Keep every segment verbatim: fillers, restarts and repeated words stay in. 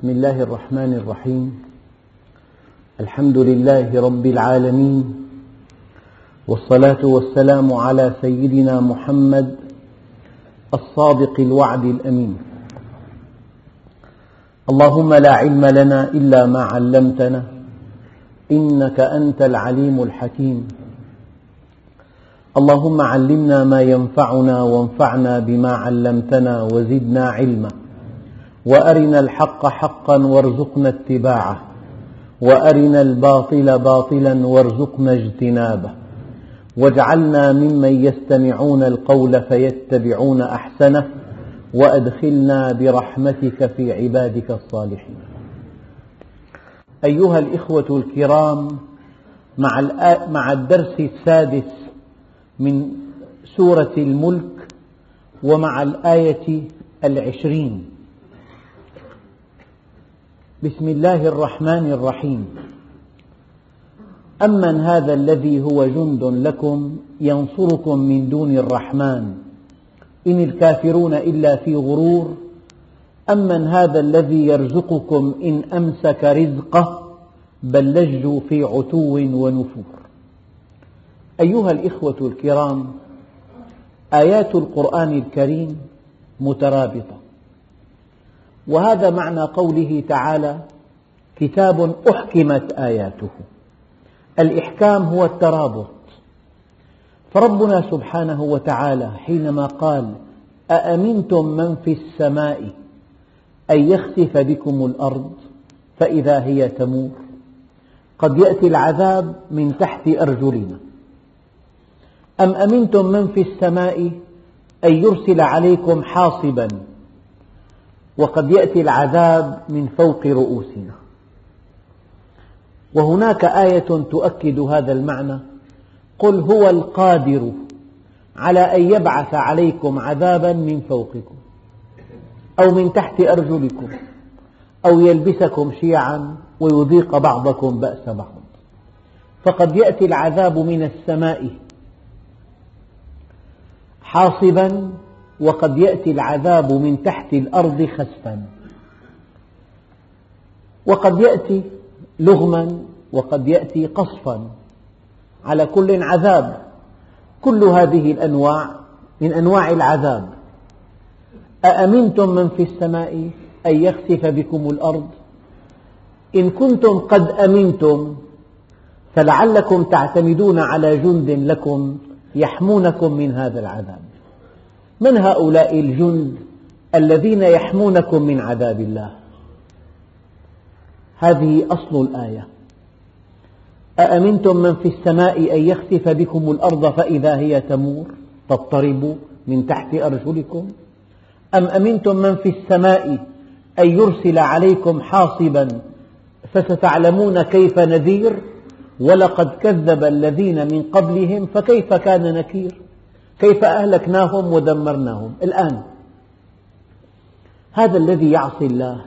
بسم الله الرحمن الرحيم. الحمد لله رب العالمين، والصلاة والسلام على سيدنا محمد الصادق الوعد الأمين. اللهم لا علم لنا إلا ما علمتنا إنك أنت العليم الحكيم. اللهم علمنا ما ينفعنا وانفعنا بما علمتنا وزدنا علما، وأرنا الحق حقا وارزقنا اتباعه، وأرنا الباطل باطلا وارزقنا اجتنابه، واجعلنا ممن يستمعون القول فيتبعون أحسنه، وأدخلنا برحمتك في عبادك الصالحين. أيها الإخوة الكرام، مع الدرس السادس من سورة الملك ومع الآية العشرين. بسم الله الرحمن الرحيم. أمن هذا الذي هو جند لكم ينصركم من دون الرحمن إن الكافرون إلا في غرور أمن هذا الذي يرزقكم إن أمسك رزقه بل لجوا في عتو ونفور. أيها الإخوة الكرام، آيات القرآن الكريم مترابطة، وهذا معنى قوله تعالى: كتاب أحكمت آياته. الإحكام هو الترابط، فربنا سبحانه وتعالى حينما قال: أأمنتم من في السماء أن يخسف بكم الأرض فإذا هي تمور، قد يأتي العذاب من تحت أرجلنا. أم أمنتم من في السماء أن يرسل عليكم حاصبا، وقد يأتي العذاب من فوق رؤوسنا. وهناك آية تؤكد هذا المعنى: قل هو القادر على أن يبعث عليكم عذابا من فوقكم أو من تحت أرجلكم أو يلبسكم شيعا ويذيق بعضكم بأس بعض. فقد يأتي العذاب من السماء حاصبا، وقد يأتي العذاب من تحت الأرض خسفا، وقد يأتي لغما، وقد يأتي قصفا. على كل عذاب. كل هذه الأنواع من أنواع العذاب. أأمنتم من في السماء أن يخسف بكم الأرض. إن كنتم قد أمنتم فلعلكم تعتمدون على جند لكم يحمونكم من هذا العذاب. من هؤلاء الجند الذين يحمونكم من عذاب الله؟ هذه أصل الآية: أأمنتم من في السماء أن يخسف بكم الأرض فإذا هي تمور تضطرب من تحت أرجلكم، أم أمنتم من في السماء أن يرسل عليكم حاصبا فستعلمون كيف نذير، ولقد كذب الذين من قبلهم فكيف كان نكير، كيف أهلكناهم ودمرناهم. الآن هذا الذي يعصي الله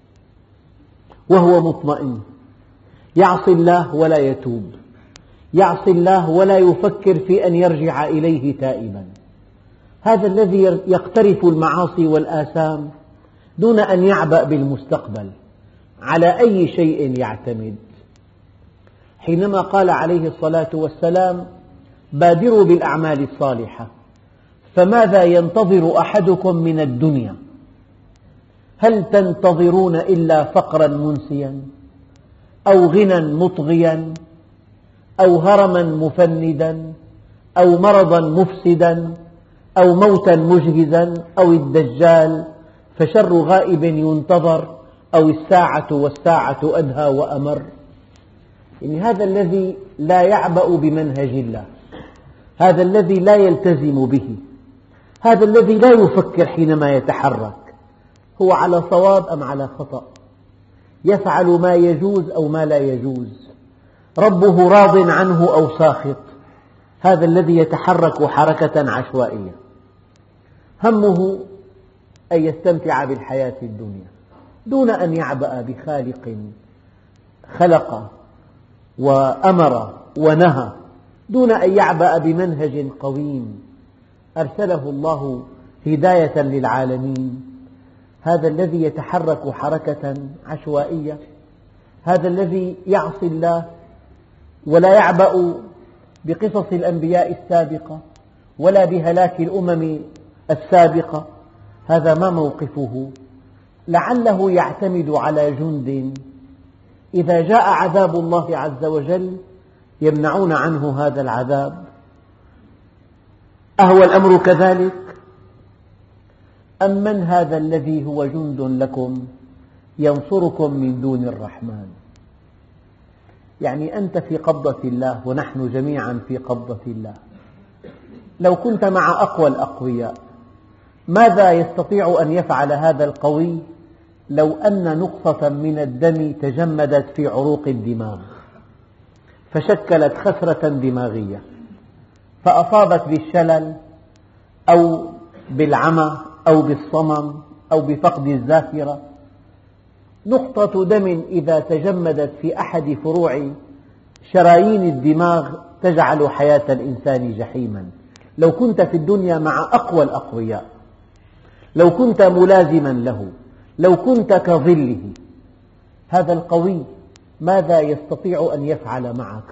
وهو مطمئن، يعصي الله ولا يتوب، يعصي الله ولا يفكر في أن يرجع إليه تائبا، هذا الذي يقترف المعاصي والآثام دون أن يعبأ بالمستقبل، على أي شيء يعتمد؟ حينما قال عليه الصلاة والسلام: بادروا بالأعمال الصالحة، فماذا ينتظر أحدكم من الدنيا؟ هل تنتظرون إلا فقرا منسيا أو غنى مطغيا أو هرما مفندا أو مرضا مفسدا أو موتا مجهزا أو الدجال فشر غائب ينتظر أو الساعة والساعة أدهى وأمر؟ يعني هذا الذي لا يعبأ بمنهج الله، هذا الذي لا يلتزم به، هذا الذي لا يفكر حينما يتحرك، هو على صواب أم على خطأ؟ يفعل ما يجوز أو ما لا يجوز؟ ربه راض عنه أو ساخط؟ هذا الذي يتحرك حركة عشوائية، همه أن يستمتع بالحياة الدنيا دون أن يعبأ بخالق خلق وأمر ونهى، دون أن يعبأ بمنهج قويم أرسله الله هداية للعالمين. هذا الذي يتحرك حركة عشوائية، هذا الذي يعصي الله ولا يعبأ بقصص الأنبياء السابقة ولا بهلاك الأمم السابقة، هذا ما موقفه؟ لعله يعتمد على جند إذا جاء عذاب الله عز وجل يمنعون عنه هذا العذاب. أهو الأمر كذلك؟ أم من هذا الذي هو جند لكم ينصركم من دون الرحمن؟ يعني أنت في قبضة الله ونحن جميعا في قبضة الله. لو كنت مع أقوى الأقوياء، ماذا يستطيع أن يفعل هذا القوي لو أن نقطة من الدم تجمدت في عروق الدماغ فشكلت خسرة دماغية فأصابت بالشلل أو بالعمى أو بالصمم أو بفقد الذاكرة؟ نقطة دم إذا تجمدت في أحد فروع شرايين الدماغ تجعل حياة الإنسان جحيما. لو كنت في الدنيا مع أقوى الأقوياء، لو كنت ملازما له، لو كنت كظله، هذا القوي ماذا يستطيع أن يفعل معك؟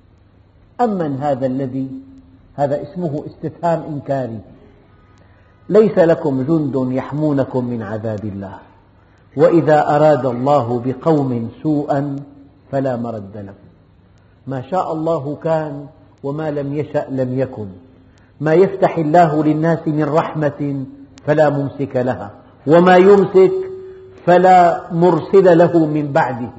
أمن هذا الذي، هذا اسمه استفهام إنكاري. ليس لكم جند يحمونكم من عذاب الله، وإذا أراد الله بقوم سوءا فلا مرد له. ما شاء الله كان وما لم يشأ لم يكن. ما يفتح الله للناس من رحمة فلا ممسك لها، وما يمسك فلا مرسل له من بعده.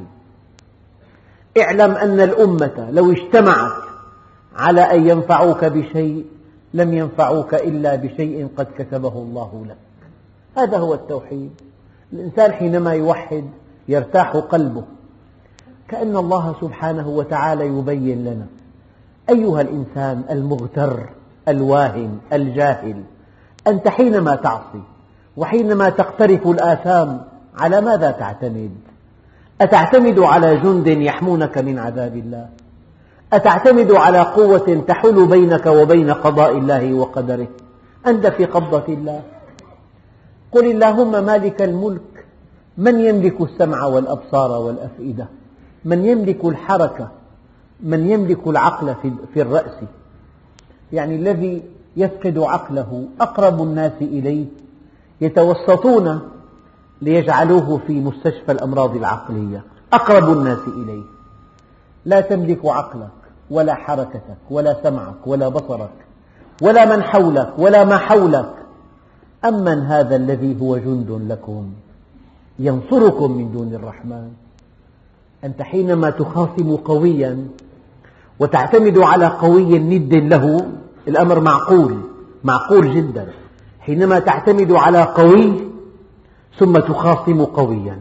اعلم أن الأمة لو اجتمعت على أن ينفعوك بشيء لم ينفعوك إلا بشيء قد كتبه الله لك. هذا هو التوحيد. الإنسان حينما يوحد يرتاح قلبه، كأن الله سبحانه وتعالى يبين لنا: أيها الإنسان المغتر الواهن الجاهل، أنت حينما تعصي وحينما تقترف الآثام على ماذا تعتمد؟ أتعتمد على جند يحمونك من عذاب الله؟ أتعتمد على قوة تحول بينك وبين قضاء الله وقدره؟ أنت في قبضة الله. قل اللهم مالك الملك، من يملك السمع والأبصار والأفئدة؟ من يملك الحركة؟ من يملك العقل في الرأس؟ يعني الذي يفقد عقله أقرب الناس إليه يتوسطون ليجعلوه في مستشفى الأمراض العقلية، أقرب الناس إليه. لا تملك عقلك ولا حركتك ولا سمعك ولا بصرك ولا من حولك ولا ما حولك. أمن هذا الذي هو جند لكم ينصركم من دون الرحمن؟ أنت حينما تخاصم قويا وتعتمد على قوي ند له الأمر معقول، معقول جدا. حينما تعتمد على قوي ثم تخاصم قويا،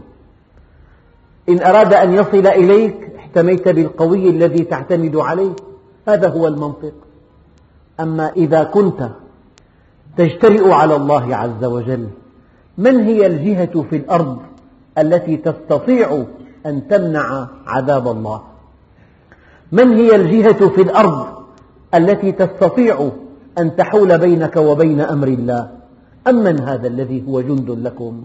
إن أراد أن يصل إليك احتميت بالقوي الذي تعتمد عليه. هذا هو المنطق. أما إذا كنت تجترئ على الله عز وجل، من هي الجهة في الأرض التي تستطيع أن تمنع عذاب الله؟ من هي الجهة في الأرض التي تستطيع أن تحول بينك وبين أمر الله؟ أمن هذا الذي هو جند لكم؟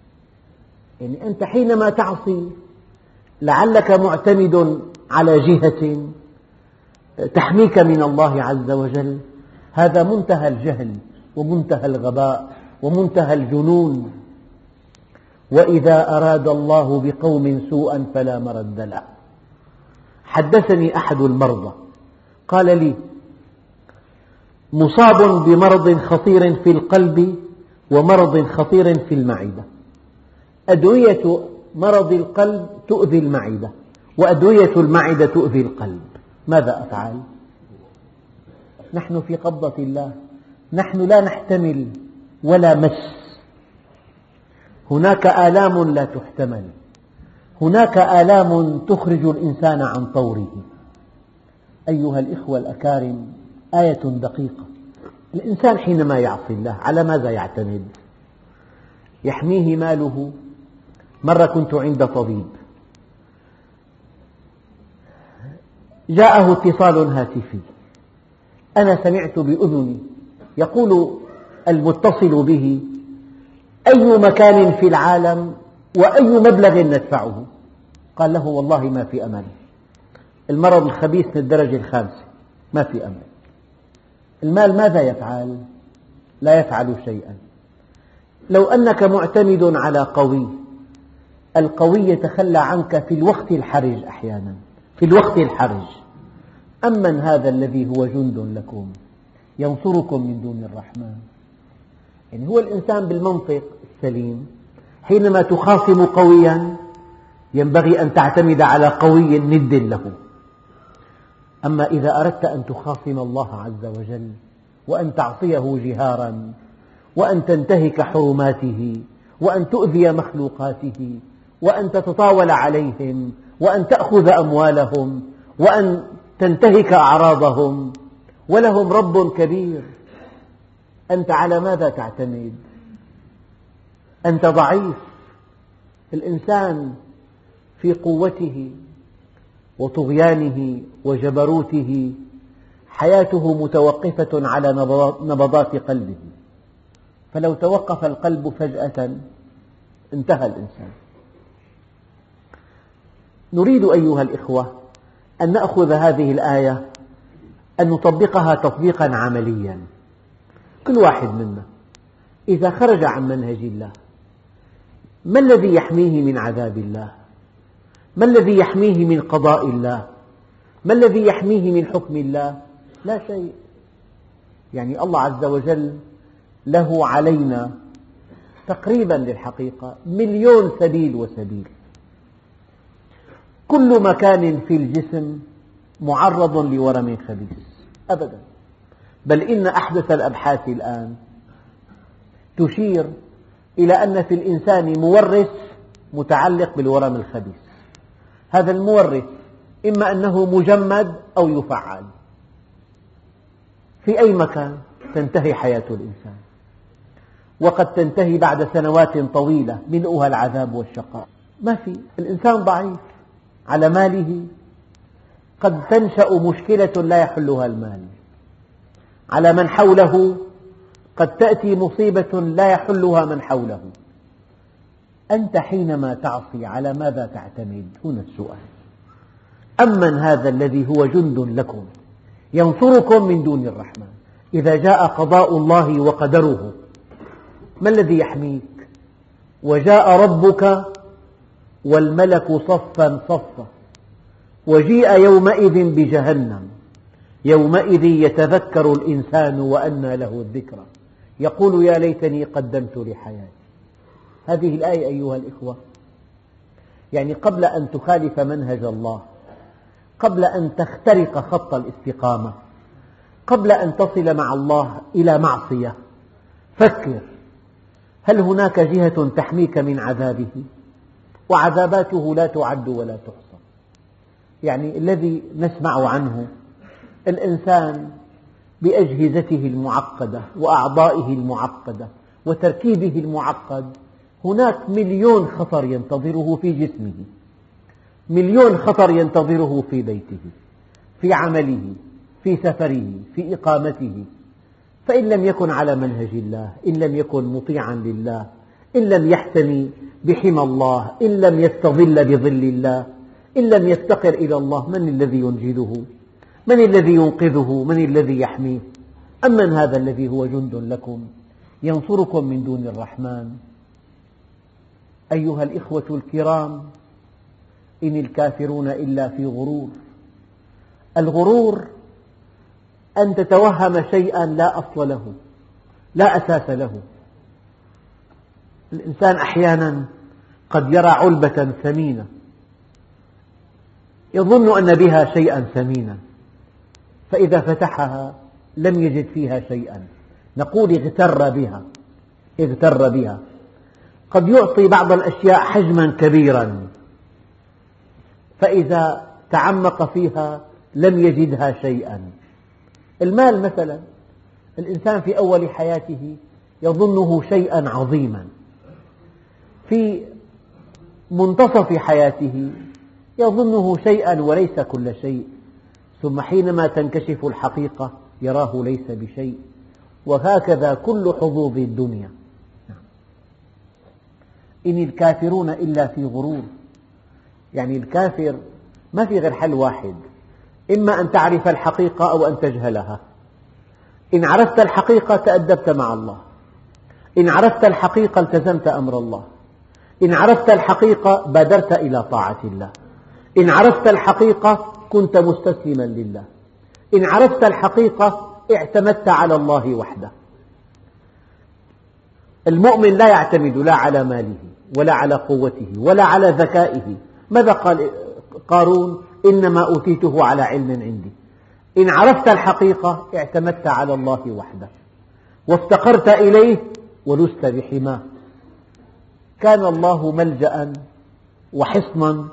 يعني أنت حينما تعصي لعلك معتمد على جهة تحميك من الله عز وجل. هذا منتهى الجهل ومنتهى الغباء ومنتهى الجنون. وإذا أراد الله بقوم سوءا فلا مرد له. حدثني أحد المرضى قال لي: مصاب بمرض خطير في القلب ومرض خطير في المعدة، أدوية مرض القلب تؤذي المعدة وأدوية المعدة تؤذي القلب، ماذا أفعل؟ نحن في قبضة الله، نحن لا نحتمل ولا مس. هناك آلام لا تحتمل، هناك آلام تخرج الإنسان عن طوره. أيها الإخوة الأكارم، آية دقيقة. الإنسان حينما يعصي الله على ماذا يعتمد؟ يحميه ماله. مرة كنت عند طبيب جاءه اتصال هاتفي، أنا سمعت بأذني يقول المتصل به: أي مكان في العالم وأي مبلغ ندفعه؟ قال له والله ما في أمل، المرض الخبيث من الدرجة الخامسة، ما في أمل. المال ماذا يفعل؟ لا يفعل شيئا. لو أنك معتمد على قوي، القوي يتخلى عنك في الوقت الحرج أحيانا، في الوقت الحرج. أمن هذا الذي هو جند لكم ينصركم من دون الرحمن. يعني هو الإنسان بالمنطق السليم حينما تخاصم قويا ينبغي أن تعتمد على قوي ند له. أما إذا أردت أن تخاصم الله عز وجل وأن تعصيه جهارا وأن تنتهك حرماته وأن تؤذي مخلوقاته وأن تتطاول عليهم وأن تأخذ أموالهم وأن تنتهك أعراضهم، ولهم رب كبير، أنت على ماذا تعتمد؟ أنت ضعيف. الإنسان في قوته وطغيانه وجبروته حياته متوقفة على نبضات قلبه، فلو توقف القلب فجأة انتهى الإنسان. نريد أيها الإخوة أن نأخذ هذه الآية أن نطبقها تطبيقا عمليا. كل واحد منا إذا خرج عن منهج الله ما الذي يحميه من عذاب الله؟ ما الذي يحميه من قضاء الله؟ ما الذي يحميه من حكم الله؟ لا شيء. يعني الله عز وجل له علينا تقريبا للحقيقة مليون سبيل وسبيل. كل مكان في الجسم معرض لورم خبيث أبدا، بل إن أحدث الأبحاث الآن تشير إلى أن في الإنسان مورث متعلق بالورم الخبيث. هذا المورث إما أنه مجمد أو يفعل. في أي مكان تنتهي حياة الإنسان، وقد تنتهي بعد سنوات طويلة ملؤها العذاب والشقاء. ما في، الإنسان ضعيف على ماله، قد تنشأ مشكلة لا يحلها المال. على من حوله قد تأتي مصيبة لا يحلها من حوله. أنت حينما تعصي على ماذا تعتمد؟ هنا السؤال. أمن هذا الذي هو جند لكم ينصركم من دون الرحمن. إذا جاء قضاء الله وقدره ما الذي يحميك؟ وجاء ربك والملك صفا صفا وجيء يومئذ بجهنم يومئذ يتذكر الإنسان وأنى له الذكرى يقول يا ليتني قدمت لحياتي. هذه الآية أيها الإخوة يعني قبل أن تخالف منهج الله، قبل أن تخترق خط الاستقامة، قبل أن تصل مع الله إلى معصية، فكر هل هناك جهة تحميك من عذابه؟ وعذاباته لا تعد ولا تحصى. يعني الذي نسمع عنه الإنسان بأجهزته المعقدة وأعضائه المعقدة وتركيبه المعقد، هناك مليون خطر ينتظره في جسمه، مليون خطر ينتظره في بيته، في عمله، في سفره، في إقامته. فإن لم يكن على منهج الله، إن لم يكن مطيعا لله، إن لم يحتمي بحمى الله، إن لم يستظل بظل الله، إن لم يفتقر إلى الله، من الذي ينجده؟ من الذي ينقذه؟ من الذي يحميه؟ أمن هذا الذي هو جند لكم ينصركم من دون الرحمن. أيها الإخوة الكرام، إن الكافرون إلا في غرور. الغرور أن تتوهم شيئا لا أصل له، لا أساس له. الإنسان أحيانا قد يرى علبة ثمينة يظن أن بها شيئا ثمينا، فإذا فتحها لم يجد فيها شيئا، نقول اغتر بها، اغتر بها. قد يعطي بعض الأشياء حجما كبيرا، فإذا تعمق فيها لم يجدها شيئا. المال مثلا، الإنسان في أول حياته يظنه شيئا عظيما، في منتصف حياته يظنه شيئا وليس كل شيء، ثم حينما تنكشف الحقيقة يراه ليس بشيء. وهكذا كل حظوظ الدنيا. إن الكافرون إلا في غرور. يعني الكافر ما في غير حل واحد، إما أن تعرف الحقيقة أو أن تجهلها. إن عرفت الحقيقة تأدبت مع الله، إن عرفت الحقيقة التزمت أمر الله، إن عرفت الحقيقة بادرت إلى طاعة الله، إن عرفت الحقيقة كنت مستسلما لله، إن عرفت الحقيقة اعتمدت على الله وحده. المؤمن لا يعتمد لا على ماله ولا على قوته ولا على ذكائه. ماذا قال قارون؟ إنما أوتيته على علم عندي. إن عرفت الحقيقة اعتمدت على الله وحده وافتقرت إليه ولست بحماه. كان الله ملجأ وحصنا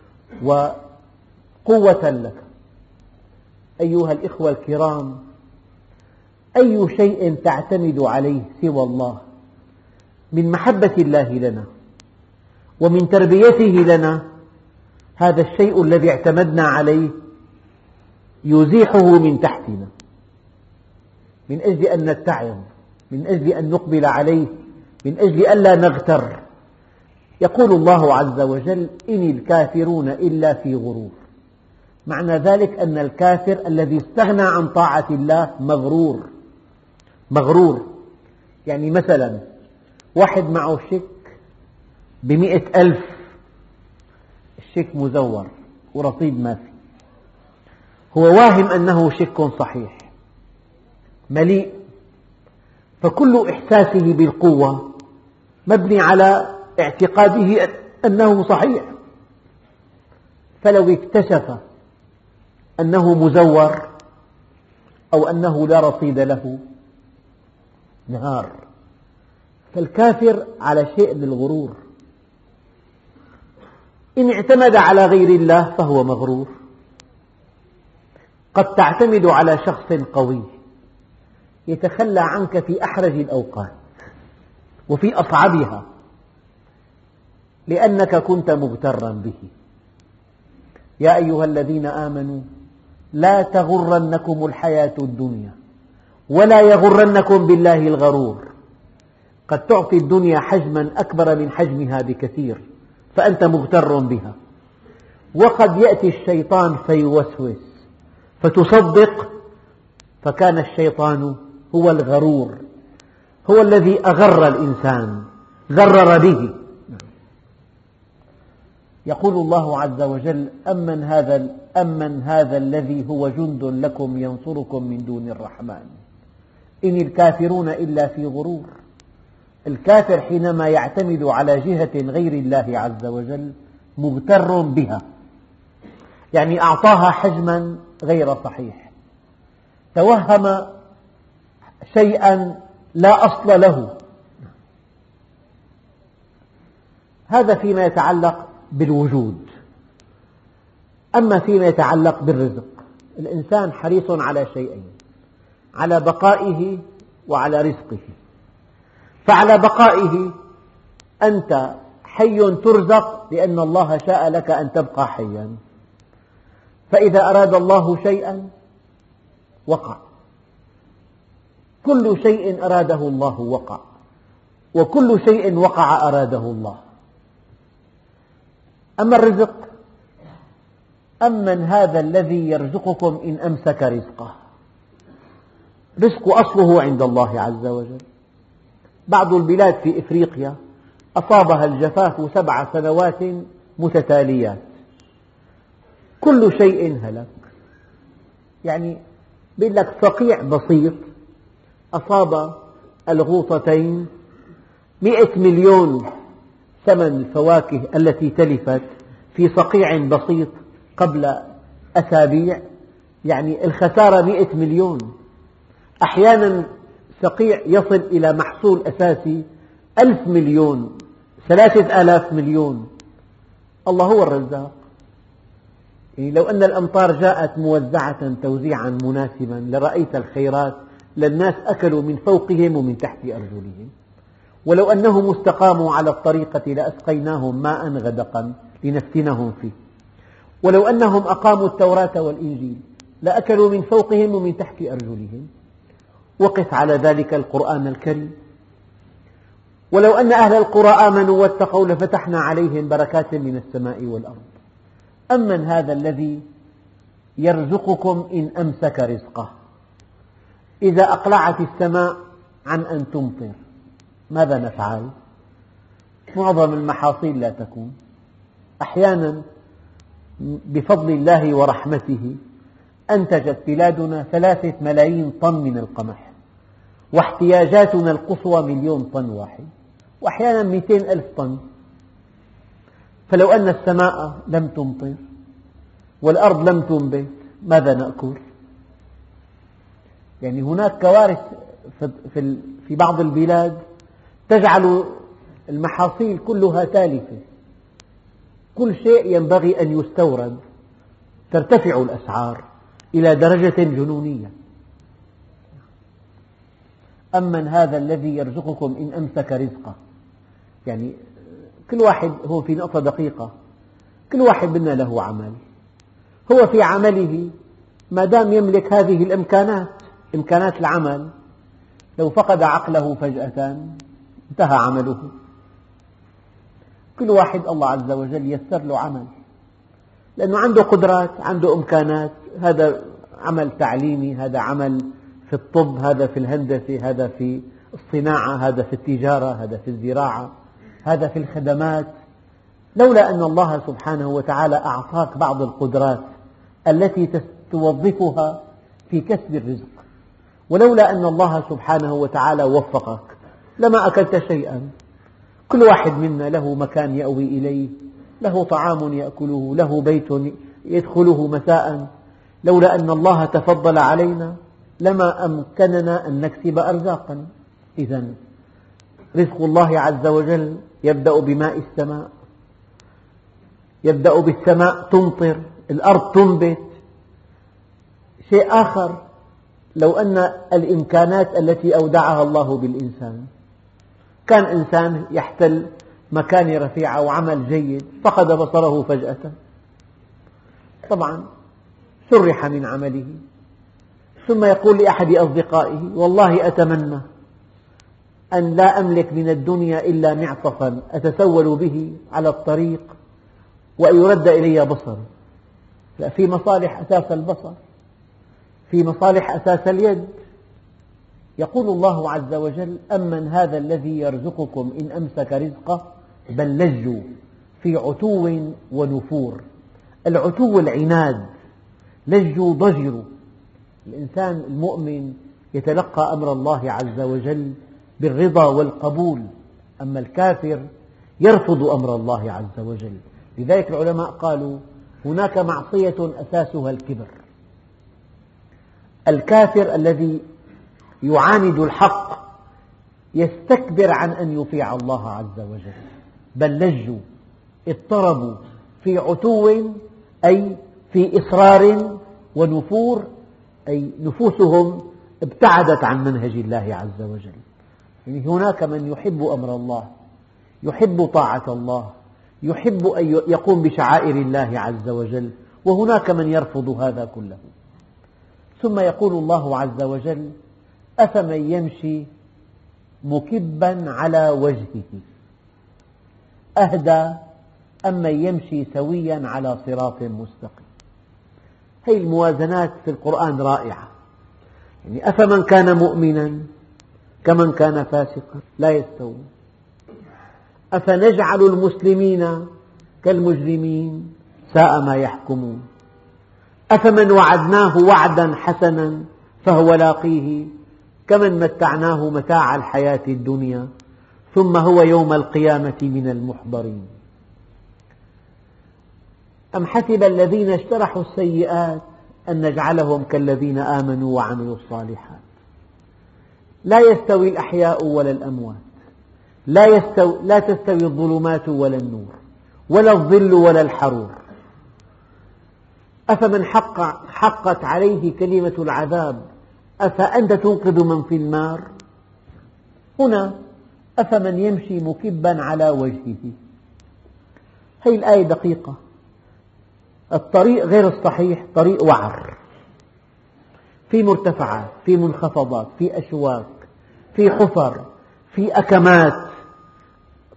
وقوة لك. أيها الإخوة الكرام، أي شيء تعتمد عليه سوى الله من محبة الله لنا ومن تربيته لنا، هذا الشيء الذي اعتمدنا عليه يزيحه من تحتنا من أجل أن نتعظ، من أجل أن نقبل عليه، من أجل ألا نغتر. يقول الله عز وجل: إن الكافرون إلا في غرور. معنى ذلك أن الكافر الذي استغنى عن طاعة الله مغرور. مغرور يعني مثلا واحد معه شيك بمئة ألف، الشيك مزور ورصيد ما في، هو واهم أنه شيك صحيح مليء، فكل إحساسه بالقوة مبني على اعتقاده أنه صحيح. فلو اكتشف أنه مزور أو أنه لا رصيد له انهار. فالكافر على شيء من الغرور. إن اعتمد على غير الله فهو مغرور. قد تعتمد على شخص قوي يتخلى عنك في أحرج الأوقات وفي أصعبها لأنك كنت مغترا به. يا أيها الذين آمنوا لا تغرنكم الحياة الدنيا ولا يغرنكم بالله الغرور. قد تعطي الدنيا حجما أكبر من حجمها بكثير فأنت مغتر بها، وقد يأتي الشيطان فيوسوس فتصدق، فكان الشيطان هو الغرور، هو الذي أغر الإنسان، غرر به. يقول الله عز وجل: أمن هذا, أمن هذا الذي هو جند لكم ينصركم من دون الرحمن إن الكافرون إلا في غرور. الكافر حينما يعتمد على جهة غير الله عز وجل مغتر بها، يعني أعطاها حجما غير صحيح، توهم شيئا لا أصل له. هذا فيما يتعلق بالوجود. أما فيما يتعلق بالرزق، الإنسان حريص على شيئين: على بقائه وعلى رزقه. فعلى بقائه أنت حي ترزق لأن الله شاء لك أن تبقى حيا، فإذا أراد الله شيئا وقع. كل شيء أراده الله وقع، وكل شيء وقع أراده الله. أما الرزق: أمن هذا الذي يرزقكم إن أمسك رزقه. رزق أصله عند الله عز وجل. بعض البلاد في إفريقيا أصابها الجفاف سبع سنوات متتاليات، كل شيء هلك. يعني بيقول لك صقيع بسيط أصاب الغوطتين مئة مليون ثمن الفواكه التي تلفت في صقيع بسيط قبل أسابيع، يعني الخسارة مئة مليون. أحيانا صقيع يصل إلى محصول أساسي ألف مليون، ثلاثة آلاف مليون. الله هو الرزاق. يعني لو أن الأمطار جاءت موزعة توزيعا مناسبا لرأيت الخيرات، للناس أكلوا من فوقهم ومن تحت أرجلهم. ولو أنهم استقاموا على الطريقة لأسقيناهم ماء غدقا لنفتنهم فيه. ولو أنهم أقاموا التوراة والإنجيل لأكلوا من فوقهم ومن تحت أرجلهم. وقف على ذلك القرآن الكريم. ولو أن أهل القرى آمنوا واتقوا لفتحنا عليهم بركات من السماء والأرض. أمن هذا الذي يرزقكم إن أمسك رزقه؟ إذا أقلعت السماء عن أن تمطر ماذا نفعل؟ معظم المحاصيل لا تكون. أحيانا بفضل الله ورحمته أنتجت بلادنا ثلاثة ملايين طن من القمح، واحتياجاتنا القصوى مليون طن واحد، وأحيانا مئتين ألف طن. فلو أن السماء لم تمطر والأرض لم تنبت ماذا نأكل؟ يعني هناك كوارث في بعض البلاد تجعل المحاصيل كلها تالفة، كل شيء ينبغي أن يستورد، ترتفع الأسعار إلى درجة جنونية. أمن هذا الذي يرزقكم إن أمسك رزقه؟ يعني كل واحد هو في نقطة دقيقة، كل واحد منا له عمل، هو في عمله ما دام يملك هذه الإمكانات، إمكانات العمل، لو فقد عقله فجأة انتهى عمله. كل واحد الله عز وجل يسر له عمل، لأنه عنده قدرات، عنده إمكانات، هذا عمل تعليمي، هذا عمل في الطب، هذا في الهندسة، هذا في الصناعة، هذا في التجارة، هذا في الزراعة، هذا في الخدمات. لولا أن الله سبحانه وتعالى أعطاك بعض القدرات التي توظفها في كسب الرزق، ولولا أن الله سبحانه وتعالى وفقك لما أكلت شيئا. كل واحد منا له مكان يأوي إليه، له طعام يأكله، له بيت يدخله مساء. لولا أن الله تفضل علينا لما أمكننا أن نكسب أرزاقا. إذن رزق الله عز وجل يبدأ بماء السماء، يبدأ بالسماء تمطر، الأرض تنبت. شيء آخر، لو أن الإمكانات التي أودعها الله بالإنسان، كان إنسان يحتل مكانة رفيعة وعمل جيد فقد بصره فجأة، طبعا سرح من عمله، ثم يقول لأحد أصدقائه والله أتمنى أن لا أملك من الدنيا إلا معطفا أتسول به على الطريق وأن يرد إلي بصري. لا، في مصالح أساس البصر، في مصالح أساس اليد. يقول الله عز وجل أمن هذا الذي يرزقكم إن أمسك رزقه بل لجوا في عتو ونفور. العتو العناد، لجوا ضجروا. الإنسان المؤمن يتلقى أمر الله عز وجل بالرضا والقبول، أما الكافر يرفض أمر الله عز وجل. لذلك العلماء قالوا هناك معصية أساسها الكبر. الكافر الذي يعاند الحق يستكبر عن أن يطيع الله عز وجل. بل لجوا، اضطربوا في عتو أي في إصرار، ونفور أي نفوسهم ابتعدت عن منهج الله عز وجل. يعني هناك من يحب أمر الله، يحب طاعة الله، يحب أن يقوم بشعائر الله عز وجل، وهناك من يرفض هذا كله. ثم يقول الله عز وجل أفمن يمشي مكبا على وجهه أهدى أم من يمشي سويا على صراط مستقيم. هذه الموازنات في القرآن رائعة. يعني أفمن كان مؤمنا كمن كان فاسقا لا يستوون. أفنجعل المسلمين كالمجرمين ساء ما يحكمون. أفمن وعدناه وعدا حسنا فهو لاقيه كمن متعناه متاع الحياة الدنيا ثم هو يوم القيامة من المحضرين. أم حسب الذين اجترحوا السيئات أن نجعلهم كالذين آمنوا وعملوا الصالحات. لا يستوي الأحياء ولا الأموات، لا, يستوي لا تستوي الظلمات ولا النور، ولا الظل ولا الحرور. أفمن حق حقت عليه كلمة العذاب أفأنت تنقذ من في النار. هنا أفمن يمشي مكبا على وجهه. هذه الآية دقيقة. الطريق غير الصحيح طريق وعر، في مرتفعات، في منخفضات، في أشواك، في حفر، في أكمات،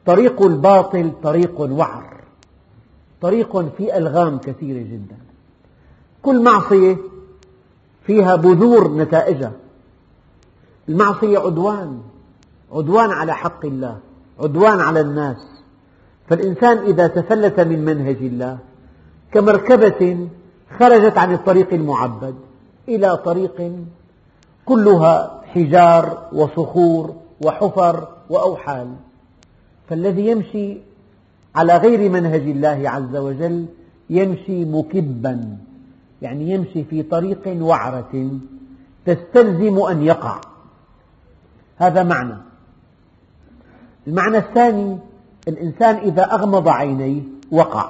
طريق الباطل طريق وعر، طريق فيه ألغام كثيرة جدا. كل معصية فيها بذور نتائجها. المعصية عدوان، عدوان على حق الله، عدوان على الناس. فالإنسان إذا تفلت من منهج الله كمركبة خرجت عن الطريق المعبد إلى طريق كلها حجار وصخور وحفر وأوحال. فالذي يمشي على غير منهج الله عز وجل يمشي مكبا، يعني يمشي في طريق وعرة تستلزم أن يقع. هذا معنى. المعنى الثاني: الإنسان إذا أغمض عينيه وقع.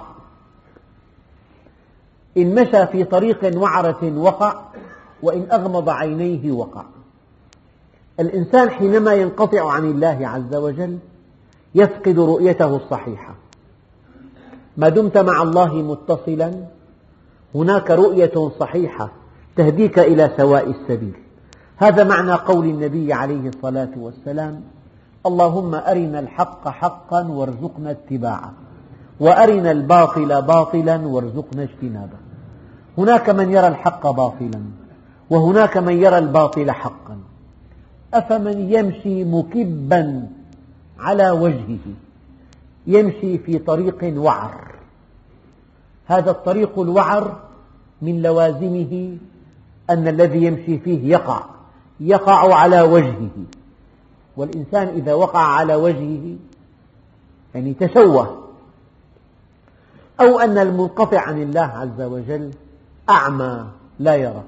إن مشى في طريق وعرة وقع، وإن أغمض عينيه وقع. الإنسان حينما ينقطع عن الله عز وجل يفقد رؤيته الصحيحة. ما دمت مع الله متصلا هناك رؤية صحيحة تهديك إلى سواء السبيل. هذا معنى قول النبي عليه الصلاة والسلام: اللهم أرنا الحق حقا وارزقنا اتباعه، وأرنا الباطل باطلا وارزقنا اجتنابه. هناك من يرى الحق باطلا، وهناك من يرى الباطل حقا. أفمن يمشي مكبا على وجهه يمشي في طريق وعر. هذا الطريق الوعر من لوازمه أن الذي يمشي فيه يقع يقع على وجهه. والإنسان إذا وقع على وجهه يعني تشوه. أو أن المنقطع عن الله عز وجل أعمى لا يرى.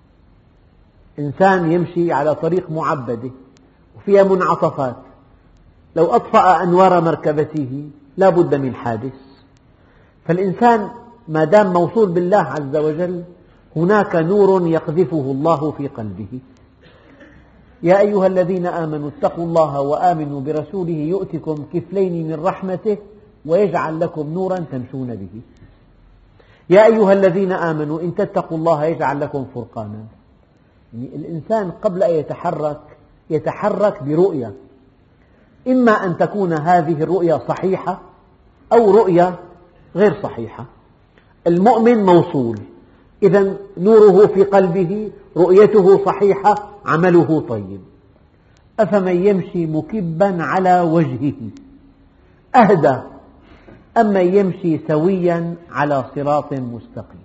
إنسان يمشي على طريق معبدة وفيها منعطفات، لو أطفأ أنوار مركبته لا بد من حادث. فالإنسان ما دام موصول بالله عز وجل هناك نور يقذفه الله في قلبه. يا أيها الذين آمنوا اتقوا الله وآمنوا برسوله يؤتكم كفلين من رحمته ويجعل لكم نورا تمشون به. يا أيها الذين آمنوا إن تتقوا الله يجعل لكم فرقانا. يعني الإنسان قبل أن يتحرك يتحرك برؤية، إما أن تكون هذه الرؤية صحيحة أو رؤية غير صحيحة. المؤمن موصول، إذن نوره في قلبه، رؤيته صحيحة، عمله طيب. أفمن يمشي مكبا على وجهه أهدى أما يمشي سويا على صراط مستقيم.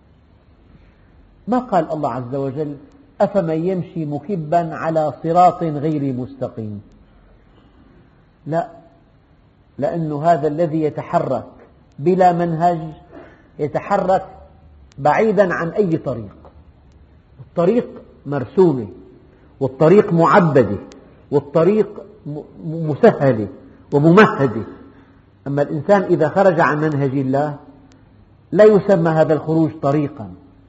ما قال الله عز وجل أفمن يمشي مكبا على صراط غير مستقيم، لا، لأن هذا الذي يتحرك بلا منهج يتحرك بعيدا عن أي طريق. الطريق مرسومة، والطريق معبدة، والطريق مسهلة وممهدة. أما الإنسان إذا خرج عن منهج الله لا يسمى هذا الخروج طريقا،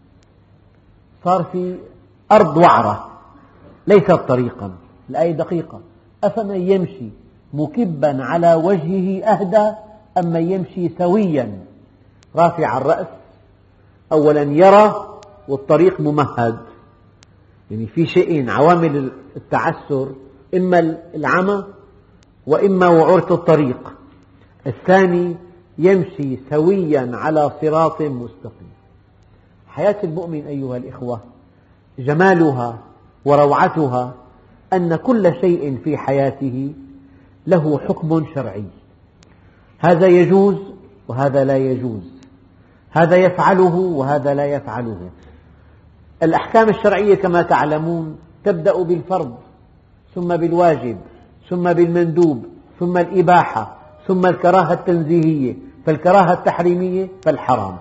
صار في أرض وعرة ليست طريقا. الآية دقيقة: أفمن يمشي مكبا على وجهه أهدى أما يمشي سويا رافع الرأس. أولا يرى والطريق ممهد، يعني في شيئين عوامل التعسر: إما العمى وإما وعورة الطريق. الثاني يمشي سويا على صراط مستقيم. حياة المؤمن أيها الإخوة جمالها وروعتها أن كل شيء في حياته له حكم شرعي. هذا يجوز وهذا لا يجوز، هذا يفعله وهذا لا يفعله. الأحكام الشرعية كما تعلمون تبدأ بالفرض، ثم بالواجب، ثم بالمندوب، ثم الإباحة، ثم الكراهة التنزيهية، فالكراهة التحريمية، فالحرام.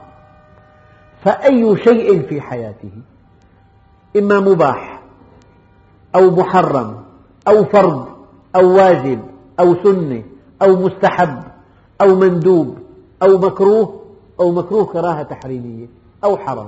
فأي شيء في حياته إما مباح أو محرم أو فرض أو واجب أو سنة أو مستحب أو مندوب أو مكروه أو مكروه كراهة تحريمية أو حرام،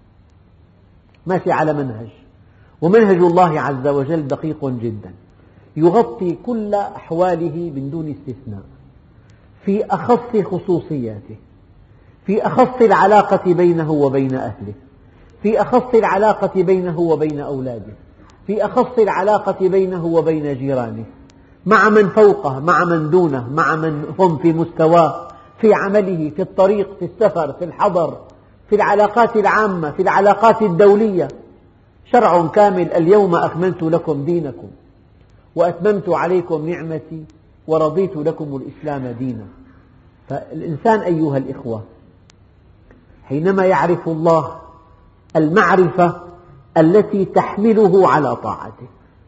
ماشي على منهج. ومنهج الله عز وجل دقيق جدا، يغطي كل أحواله من دون استثناء، في أخص خصوصياته، في أخص العلاقة بينه وبين أهله، في أخص العلاقة بينه وبين أولاده، في أخص العلاقة بينه وبين جيرانه، مع من فوقه، مع من دونه، مع من هم في مستواه، في عمله، في الطريق، في السفر، في الحضر، في العلاقات العامة، في العلاقات الدولية. شرع كامل: اليوم أكملت لكم دينكم وأتممت عليكم نعمتي ورضيت لكم الإسلام دينا. فالإنسان أيها الإخوة حينما يعرف الله المعرفة التي تحمله على طاعته،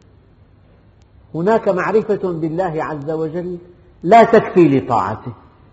هناك معرفة بالله عز وجل لا تكفي لطاعته.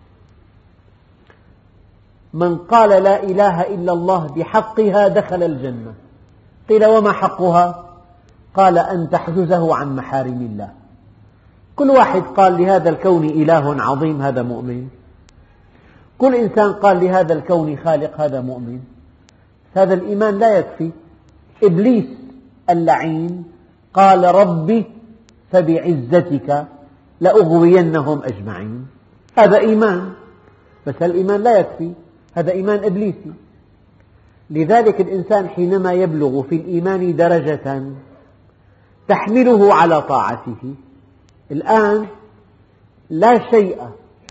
من قال لا إله إلا الله بحقها دخل الجنة. قيل: وما حقها؟ قال: أن تحجزه عن محارم الله. كل واحد قال لهذا الكون إله عظيم، هذا مؤمن. كل إنسان قال لهذا الكون خالق، هذا مؤمن. هذا الإيمان لا يكفي. إبليس اللعين قال: ربي فبعزتك لأغوينهم أجمعين. هذا إيمان، بس الإيمان لا يكفي، هذا إيمان إبليسي. لذلك الإنسان حينما يبلغ في الإيمان درجة تحمله على طاعته، الآن لا شيء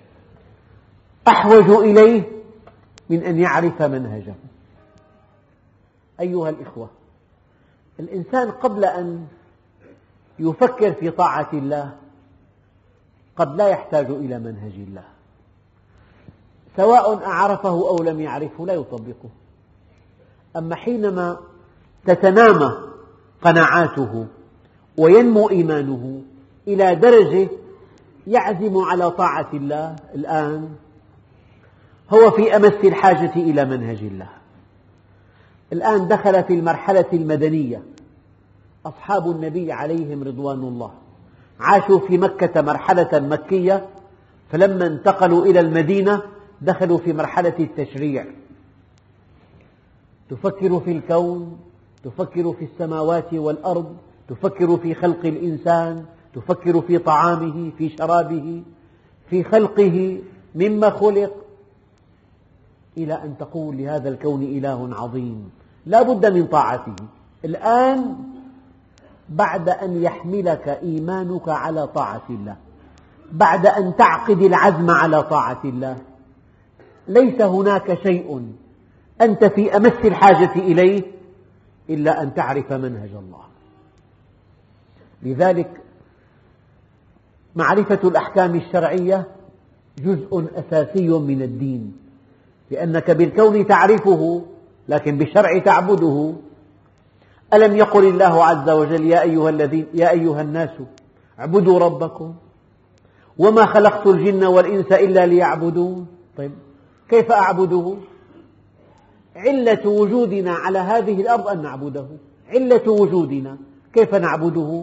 أحوج إليه من أن يعرف منهجه. أيها الإخوة، الإنسان قبل أن يفكر في طاعة الله قد لا يحتاج إلى منهج الله، سواء أعرفه أو لم يعرفه لا يطبقه. أما حينما تتنامى قناعاته وينمو إيمانه إلى درجة يعزم على طاعة الله، الآن هو في أمس الحاجة إلى منهج الله. الآن دخل في المرحلة المدنية. أصحاب النبي عليهم رضوان الله عاشوا في مكة مرحلة مكية، فلما انتقلوا إلى المدينة دخلوا في مرحلة التشريع. تفكر في الكون، تفكر في السماوات والأرض، تفكر في خلق الإنسان، تفكر في طعامه، في شرابه، في خلقه، مما خلق، إلى أن تقول لهذا الكون إله عظيم لا بد من طاعته. الآن بعد أن يحملك إيمانك على طاعة الله، بعد أن تعقد العزم على طاعة الله، ليس هناك شيء أنت في أمس الحاجة إليه إلا أن تعرف منهج الله. لذلك معرفة الأحكام الشرعية جزء أساسي من الدين، لأنك بالكون تعرفه لكن بالشرع تعبده. ألم يقل الله عز وجل: يا أيها الذين يا أيها الناس اعبدوا ربكم وما خلقت الجن والإنس إلا ليعبدون. طيب كيف أعبده؟ علة وجودنا على هذه الأرض أن نعبده، علة وجودنا كيف نعبده؟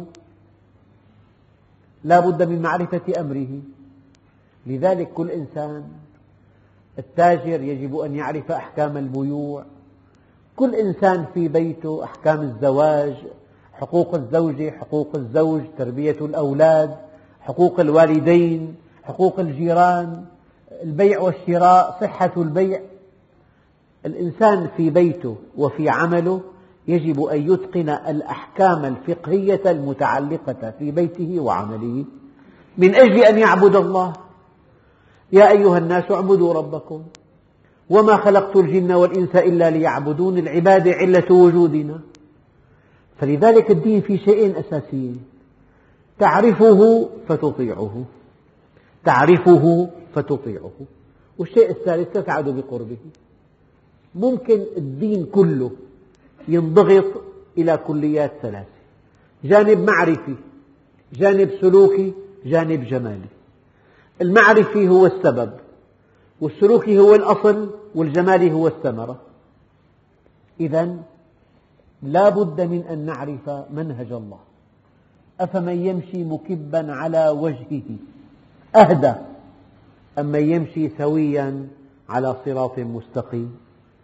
لا بد من معرفة أمره. لذلك كل إنسان، التاجر يجب أن يعرف أحكام البيوع، كل إنسان في بيته أحكام الزواج، حقوق الزوجة، حقوق الزوج، تربية الأولاد، حقوق الوالدين، حقوق الجيران، البيع والشراء، صحة البيع. الإنسان في بيته وفي عمله يجب أن يتقن الأحكام الفقهية المتعلقة في بيته وعمله من أجل أن يعبد الله. يا أيها الناس اعبدوا ربكم وما خلقت الجن والإنس إلا ليعبدون. العبادة علة وجودنا. فلذلك الدين في شيئين أساسيين: تعرفه فتطيعه، تعرفه فتطيعه، والشيء الثالث تسعد بقربه. ممكن الدين كله ينضغط إلى كليات ثلاثة: جانب معرفي، جانب سلوكي، جانب جمالي. المعرفي هو السبب، والسلوكي هو الأصل، والجمالي هو الثمرة. إذن لا بد من أن نعرف منهج الله. أفمن يمشي مكبا على وجهه أهدى أم من يمشي سويا على صراط مستقيم.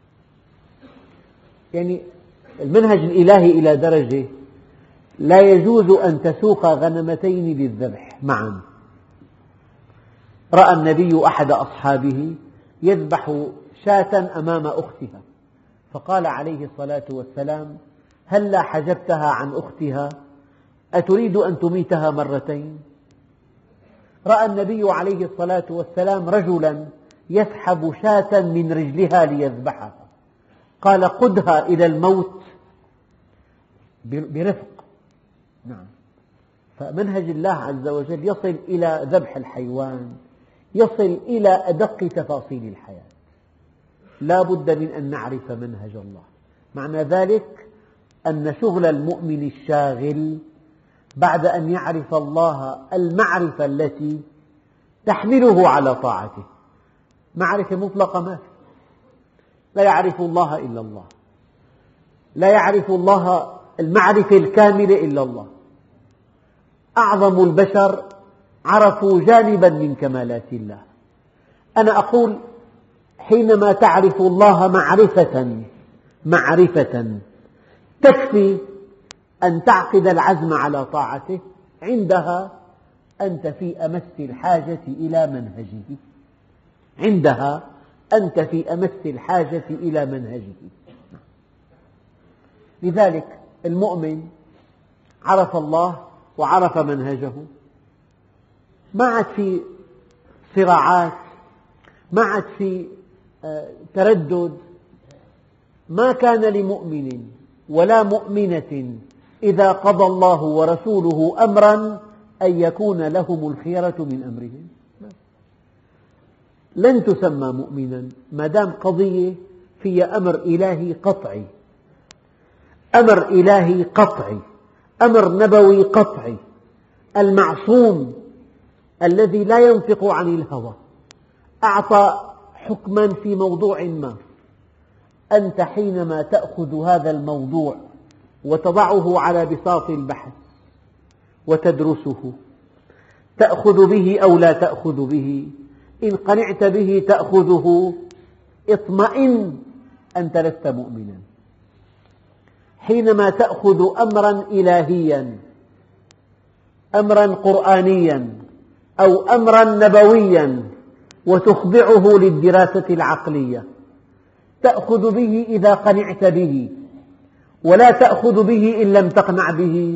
يعني المنهج الإلهي إلى درجة لا يجوز أن تسوق غنمتين للذبح معا. رأى النبي أحد أصحابه يذبح شاة أمام أختها، فقال عليه الصلاة والسلام: هلا حجبتها عن أختها؟ أتريد أن تميتها مرتين؟ رأى النبي عليه الصلاة والسلام رجلا يسحب شاة من رجلها ليذبحها، قال قدها إلى الموت برفق. نعم، فمنهج الله عز وجل يصل إلى ذبح الحيوان، يصل إلى أدق تفاصيل الحياة. لا بد من أن نعرف منهج الله. معنى ذلك أن شغل المؤمن الشاغل بعد أن يعرف الله المعرفة التي تحمله على طاعته، معرفة مطلقة ما في، لا يعرف الله إلا الله، لا يعرف الله المعرفة الكاملة إلا الله. أعظم البشر عرفوا جانبا من كمالات الله. أنا أقول حينما تعرف الله معرفة معرفة تكفي أن تعقد العزم على طاعته، عندها أنت في أمس الحاجة إلى منهجه، عندها أنت في أمس الحاجة إلى منهجه. لذلك المؤمن عرف الله وعرف منهجه، ما عاد في صراعات، ما عاد في تردد. ما كان لمؤمن ولا مؤمنة إذا قضى الله ورسوله أمرا أن يكون لهم الخيرة من أمرهم. لن تسمى مؤمنا ما دام قضية فيها أمر إلهي قطعي، أمر إلهي قطعي، أمر نبوي قطعي. المعصوم الذي لا ينطق عن الهوى أعطى حكما في موضوع ما، أنت حينما تأخذ هذا الموضوع وتضعه على بساط البحث وتدرسه، تأخذ به أو لا تأخذ به، إن قنعت به تأخذه، اطمئن أنت لست مؤمنا. حينما تأخذ أمرا إلهيا، أمرا قرآنيا أو أمرا نبويا وتخضعه للدراسة العقلية، تأخذ به إذا قنعت به ولا تأخذ به إن لم تقنع به،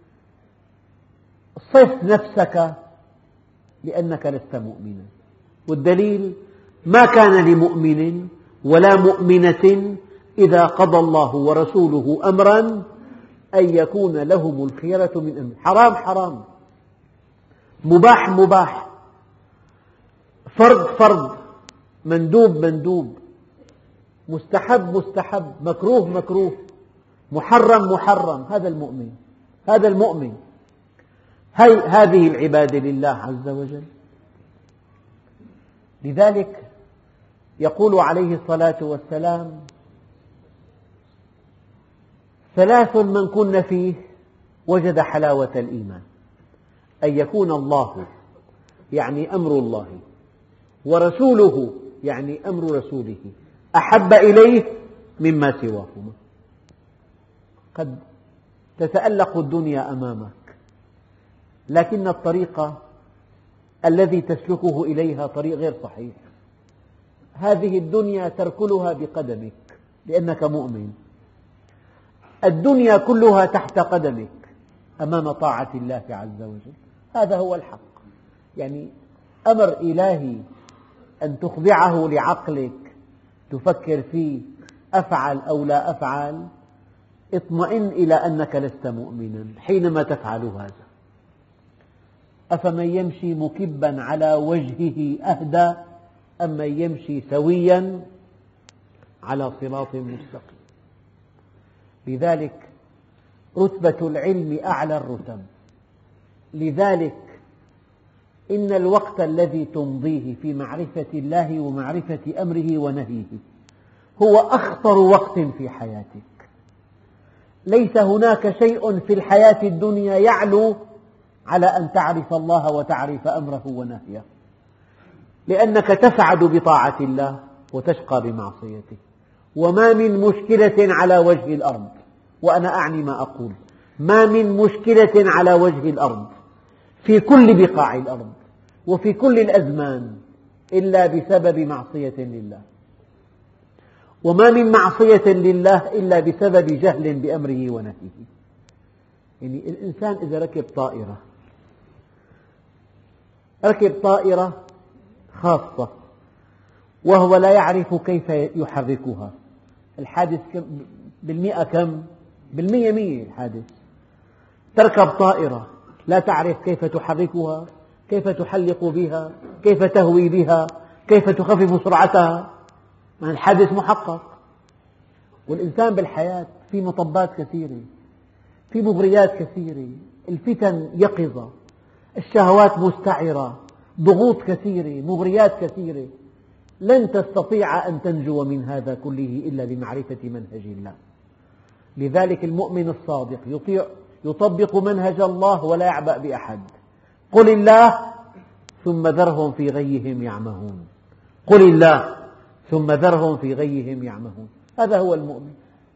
صف نفسك لأنك لست مؤمنا. والدليل ما كان لمؤمن ولا مؤمنة إذا قضى الله ورسوله أمرا أن يكون لهم الخيرة من أمر. حرام حرام، مباح مباح، فرض فرض، مندوب مندوب، مستحب مستحب، مكروه مكروه، محرم محرم. هذا المؤمن، هذا المؤمن. هي هذه العبادة لله عز وجل. لذلك يقول عليه الصلاة والسلام: ثلاث من كن فيه وجد حلاوة الإيمان، أن يكون الله يعني أمر الله ورسوله يعني أمر رسوله أحب إليه مما سواهما. قد تتألق الدنيا أمامك، لكن الطريق الذي تسلكه إليها طريق غير صحيح. هذه الدنيا تركلها بقدمك لأنك مؤمن، الدنيا كلها تحت قدمك أمام طاعة الله عز وجل. هذا هو الحق. يعني أمر إلهي أن تخضعه لعقلك تفكر فيه، أفعل أو لا أفعل، اطمئن إلى أنك لست مؤمنا حينما تفعل هذا. أفمن يمشي مكبا على وجهه أهدى أم من يمشي سويا على صراط مستقيم. لذلك رتبة العلم أعلى الرتب. لذلك إن الوقت الذي تمضيه في معرفة الله ومعرفة أمره ونهيه هو أخطر وقت في حياتك. ليس هناك شيء في الحياة الدنيا يعلو على أن تعرف الله وتعرف أمره ونهيه، لأنك تسعد بطاعة الله وتشقى بمعصيته. وما من مشكلة على وجه الأرض، وأنا أعني ما أقول، ما من مشكلة على وجه الأرض في كل بقاع الأرض وفي كل الأزمان إلا بسبب معصية لله، وما من معصية لله إلا بسبب جهل بأمره ونهيه. يعني الإنسان إذا ركب طائرة ركب طائرة خاصة وهو لا يعرف كيف يحركها. الحادث بالمئة كم؟ بالمئة مية الحادث. تركب طائرة لا تعرف كيف تحركها، كيف تحلق بها، كيف تهوي بها، كيف تخفف سرعتها، الحادث محقق. والإنسان بالحياة في مطبات كثيرة، في مغريات كثيرة، الفتن يقظة، الشهوات مستعرة، ضغوط كثيرة، مغريات كثيرة. لن تستطيع أن تنجو من هذا كله إلا بمعرفة منهج الله. لذلك المؤمن الصادق يطيع يطبق منهج الله ولا يعبأ بأحد. قل الله ثم ذرهم في غيهم يعمهون. قل الله ثم ذرهم في غيهم يعمهون. هذا هو المؤمن.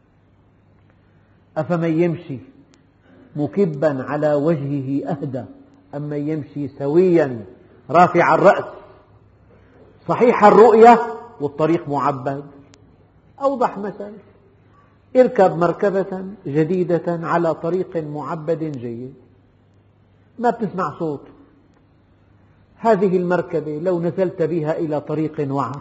أفمن يمشي مكبا على وجهه أهدى أمن يمشي سويا رافع الرأس صحيح الرؤية والطريق معبد؟ أوضح مثل: اركب مركبة جديدة على طريق معبد جيد، ما بتسمع صوت. هذه المركبة لو نزلت بها إلى طريق وعر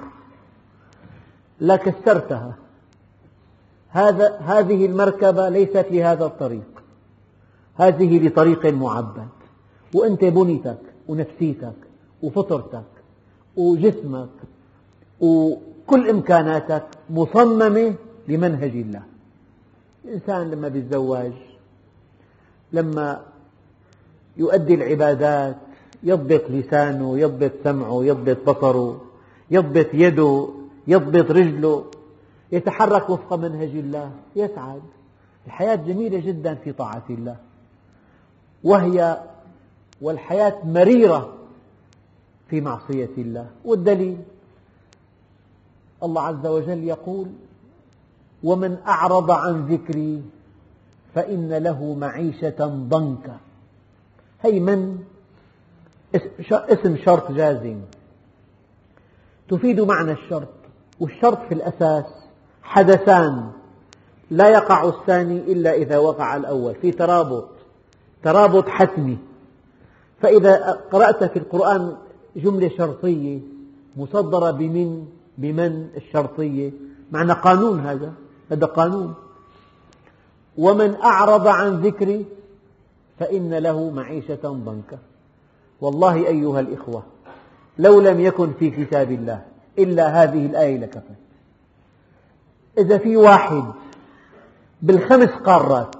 لكسرتها. هذا هذه المركبة ليست لهذا الطريق، هذه لطريق معبد، وأنت بنيتك ونفسيتك وفطرتك وجسمك وكل إمكاناتك مصممة لمنهج الله. الإنسان لما يتزوج، لما يؤدي العبادات، يضبط لسانه، يضبط سمعه، يضبط بصره، يضبط يده، يضبط رجله، يتحرك وفق منهج الله، يسعد. الحياة جميلة جدا في طاعة الله، وهي والحياة مريرة في معصية الله. والدليل الله عز وجل يقول: ومن أعرض عن ذكري فإن له معيشة ضنكا. هي من اسم شرط جازم تفيد معنى الشرط، والشرط في الأساس حدثان لا يقع الثاني إلا إذا وقع الأول، في ترابط ترابط حتمي. فإذا قرأت في القرآن جملة شرطية مصدرة بمن بمن الشرطية، معنى قانون، هذا هذا قانون. ومن أعرض عن ذكري فإن له معيشة ضنكا. والله أيها الإخوة، لو لم يكن في كتاب الله إلا هذه الآية لكفت. إذا في واحد بالخمس قارات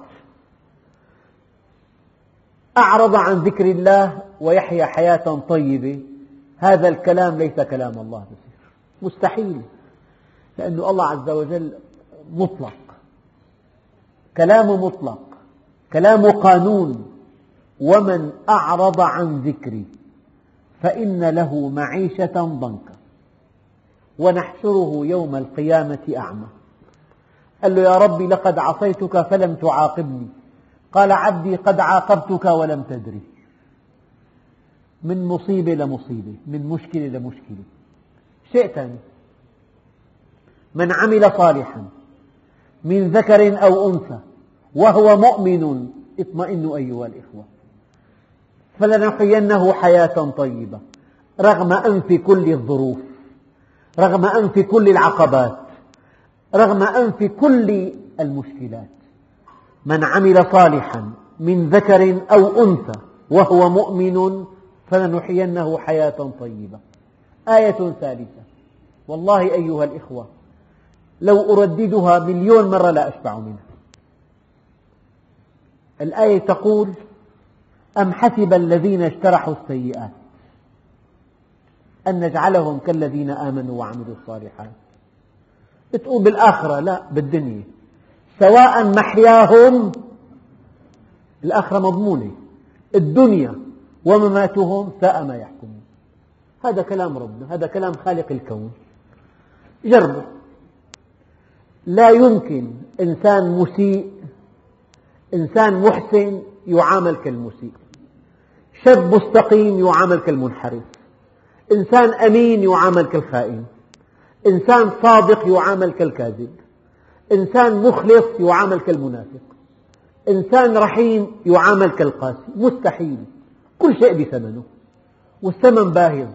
أعرض عن ذكر الله ويحيا حياة طيبة، هذا الكلام ليس كلام الله بصير، مستحيل، لأن الله عز وجل مطلق، كلامه مطلق، كلامه قانون. ومن أعرض عن ذكري فإن له معيشة ضنكا ونحشره يوم القيامة أعمى. قال له: يا ربي لقد عصيتك فلم تعاقبني. قال: عبدي قد عاقبتك ولم تدري. من مصيبة لمصيبة، من مشكلة لمشكلة. شيء ثاني: من عمل صالحا من ذكر أو أنثى وهو مؤمن، اطمئنوا أيها الإخوة، فلنحيينه حياة طيبة رغم أنف كل الظروف، رغم أنف كل العقبات، رغم أنف كل المشكلات. من عمل صالحا من ذكر أو أنثى وهو مؤمن فلنحيينه حياة طيبة. آية ثالثة، والله أيها الإخوة لو أرددها مليون مرة لا أشبع منها. الآية تقول: أم حسب الذين اجترحوا السيئات أن نجعلهم كالذين آمنوا وعملوا الصالحات. تقول بالآخرة، لا، بالدنيا سواء محياهم، الآخرة مضمونة، الدنيا ومماتهم ساء ما يحكمون. هذا كلام ربنا، هذا كلام خالق الكون. جربوا، لا يمكن إنسان مسيء، إنسان محسن يعامل كالمسيء، شاب مستقيم يعامل كالمنحرف، إنسان أمين يعامل كالخائن، إنسان صادق يعامل كالكاذب، إنسان مخلص يعامل كالمنافق، إنسان رحيم يعامل كالقاسي. مستحيل، كل شيء بثمنه. والثمن باهظ.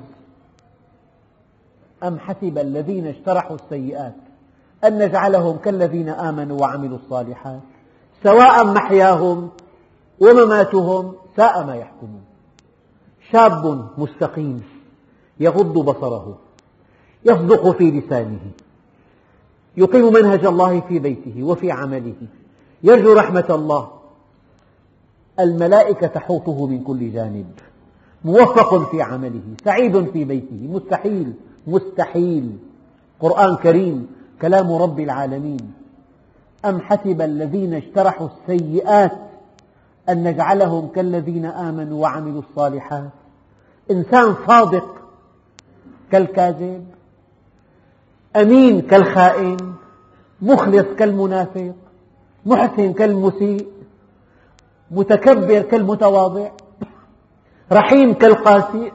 أم حسب الذين اجترحوا السيئات أن نجعلهم كالذين آمنوا وعملوا الصالحات سواء محياهم ومماتهم ساء ما يحكمون. شاب مستقيم يغض بصره، يصدق في لسانه، يقيم منهج الله في بيته وفي عمله، يرجو رحمة الله، الملائكة تحوطه من كل جانب، موفق في عمله، سعيد في بيته. مستحيل مستحيل. قرآن كريم كلام رب العالمين. أم حسب الذين اجترحوا السيئات أن نجعلهم كالذين آمنوا وعملوا الصالحات. إنسان صادق كالكاذب، أمين كالخائن، مخلص كالمنافق، محسن كالمسيء، متكبر كالمتواضع، رحيم كالقاسي.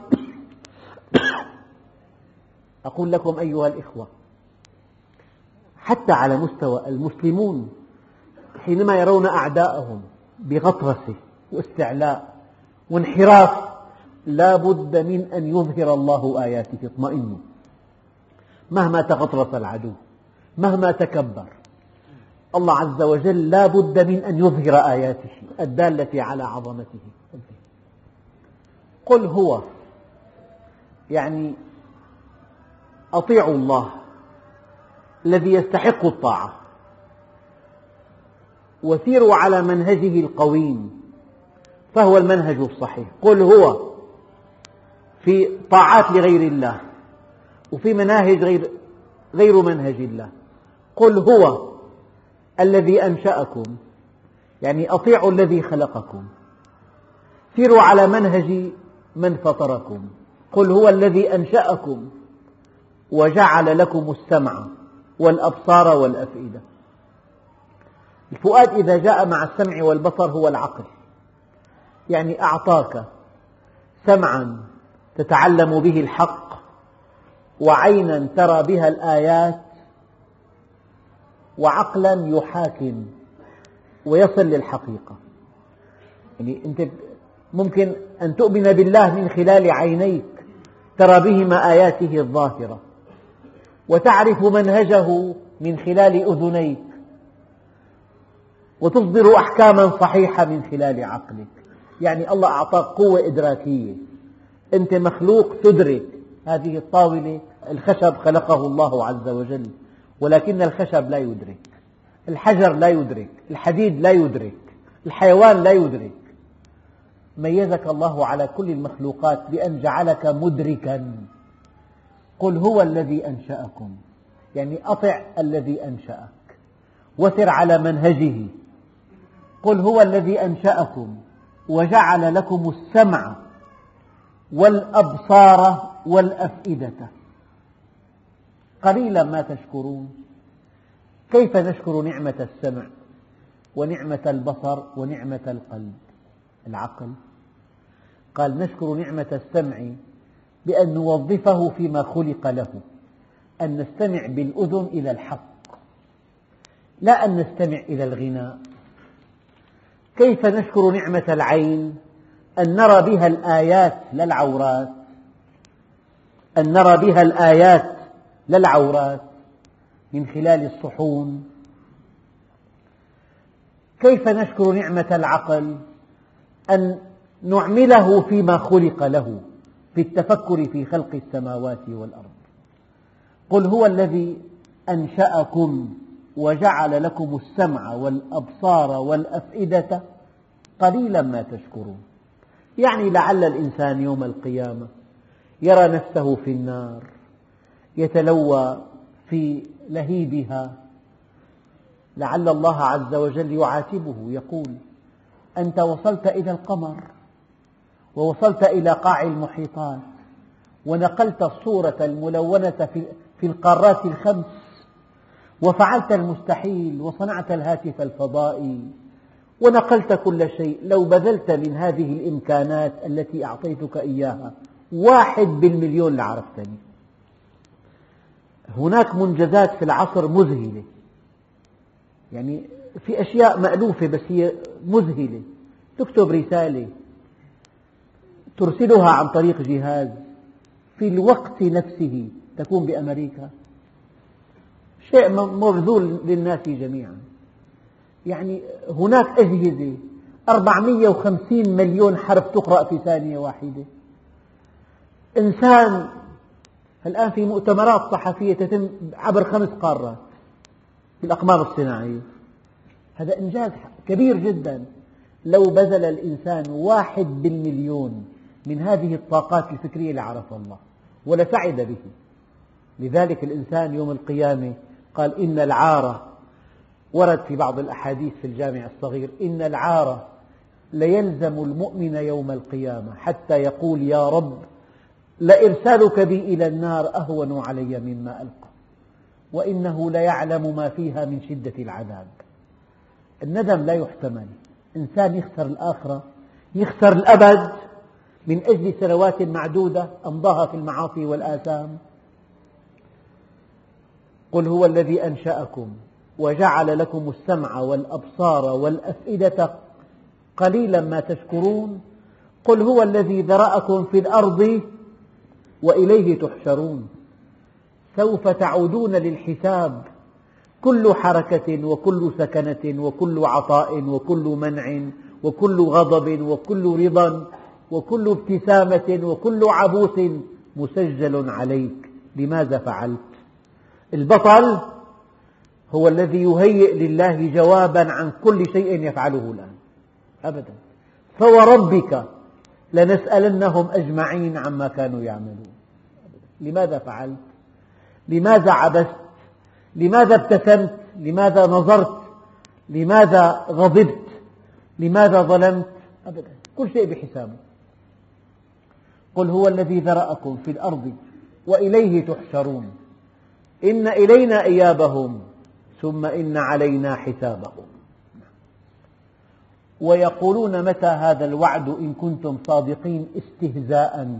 أقول لكم أيها الإخوة، حتى على مستوى المسلمون حينما يرون أعداءهم بغطرسة واستعلاء وانحراف لا بد من أن يظهر الله آياته. اطمئنوا، مهما تغطرس العدو، مهما تكبر، الله عز وجل لا بد من أن يظهر آياته الدالة على عظمته. قل هو، يعني أطيعوا الله الذي يستحق الطاعة، وسيروا على منهجه القويم فهو المنهج الصحيح. قل هو في طاعات لغير الله وفي مناهج غير, غير منهج الله. قل هو الذي أنشأكم، يعني أطيعوا الذي خلقكم، سيروا على منهج من فطركم. قل هو الذي أنشأكم وجعل لكم السمع والأبصار والأفئدة. الفؤاد إذا جاء مع السمع والبصر هو العقل، يعني أعطاك سمعا تتعلم به الحق، وعينا ترى بها الآيات، وعقلا يحاكم ويصل للحقيقة. يعني أنت ممكن أن تؤمن بالله من خلال عينيك ترى بهما آياته الظاهرة، وتعرف منهجه من خلال أذنيك، وتصدر أحكاما صحيحة من خلال عقلك. يعني الله أعطاك قوة إدراكية، أنت مخلوق تدرك. هذه الطاولة الخشب خلقه الله عز وجل، ولكن الخشب لا يدرك، الحجر لا يدرك، الحديد لا يدرك، الحيوان لا يدرك. ميزك الله على كل المخلوقات بأن جعلك مدركا. قل هو الذي أنشأكم، يعني أطع الذي أنشأك وسر على منهجه. قل هو الذي أنشأكم وجعل لكم السمع والأبصار والأفئدة قليلا ما تشكرون. كيف نشكر نعمة السمع ونعمة البصر ونعمة القلب العقل؟ قال نشكر نعمة السمع بأن نوظفه فيما خلق له، أن نستمع بالأذن إلى الحق لا أن نستمع إلى الغناء. كيف نشكر نعمة العين؟ أن نرى بها الآيات لا العورات، أن نرى بها الآيات لا العورات من خلال الصحون. كيف نشكر نعمة العقل؟ أن نعمله فيما خلق له، في التفكر في خلق السماوات والأرض. قل هو الذي أنشأكم وجعل لكم السمع والأبصار والأفئدة قليلا ما تشكرون. يعني لعل الإنسان يوم القيامة يرى نفسه في النار يتلوى في لهيبها، لعل الله عز وجل يعاتبه يقول أنت وصلت إلى القمر ووصلت إلى قاع المحيطات ونقلت الصورة الملونة في القارات الخمس وفعلت المستحيل وصنعت الهاتف الفضائي ونقلت كل شيء. لو بذلت من هذه الإمكانات التي أعطيتك إياها واحد بالمليون لعرفتني. هناك منجزات في العصر مذهلة، يعني في أشياء مألوفة بس هي مذهلة. تكتب رسالة ترسلها عن طريق جهاز في الوقت نفسه تكون بأمريكا، شيء مبذول للناس جميعا. يعني هناك أجهزة أربعمئة وخمسين مليون حرف تقرأ في ثانية واحدة. إنسان الآن في مؤتمرات صحفية تتم عبر خمس قارات بالأقمار الصناعية، هذا إنجاز كبير جدا. لو بذل الإنسان واحد بالمليون من هذه الطاقات الفكرية لعرف الله ولسعد به. لذلك الإنسان يوم القيامة قال إن العارة، ورد في بعض الأحاديث في الجامع الصغير، إن العارة ليلزم المؤمن يوم القيامة حتى يقول يا رب لإرسالك بي إلى النار أهون علي مما ألقى، وإنه ليعلم ما فيها من شدة العذاب. الندم لا يحتمل. إنسان يخسر الآخرة، يخسر الأبد من أجل سنوات معدودة أمضاها في المعاصي والآثام. قل هو الذي أنشأكم وجعل لكم السمع والأبصار والأفئدة قليلا ما تشكرون. قل هو الذي ذرأكم في الأرض وإليه تحشرون. سوف تعودون للحساب، كل حركة وكل سكنة وكل عطاء وكل منع وكل غضب وكل رضا وكل ابتسامة وكل عبوس مسجل عليك. لماذا فعلت؟ البطل هو الذي يهيئ لله جوابا عن كل شيء يفعله الآن أبدا. فوربك لنسألنهم أجمعين عما كانوا يعملون. لماذا فعلت؟ لماذا عبست؟ لماذا ابتسمت؟ لماذا نظرت؟ لماذا غضبت؟ لماذا ظلمت؟ أبدا، كل شيء بحسابه. قل هو الذي ذرأكم في الأرض وإليه تحشرون. إن إلينا إيابهم ثم إن علينا حسابهم. ويقولون متى هذا الوعد إن كنتم صادقين استهزاء.